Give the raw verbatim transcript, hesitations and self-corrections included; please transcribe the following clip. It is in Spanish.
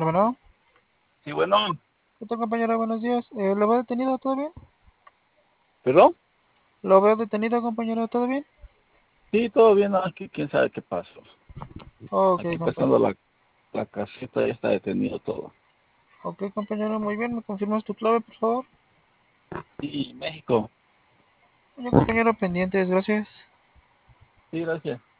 Hermano, Sí, bueno, ¿qué tal, compañero? Buenos días. Eh, ¿lo veo detenido? ¿Todo bien? ¿perdón? ¿Lo veo detenido, compañero? ¿Todo bien? Sí, todo bien, ¿no? Aquí quién sabe qué pasó. Ok, Aquí compañero. pasando la, la caseta ya está detenido todo. Ok, compañero, muy bien. ¿Me confirmas tu clave, por favor? Sí, México. Oye, compañero, pendientes, gracias. Sí, gracias.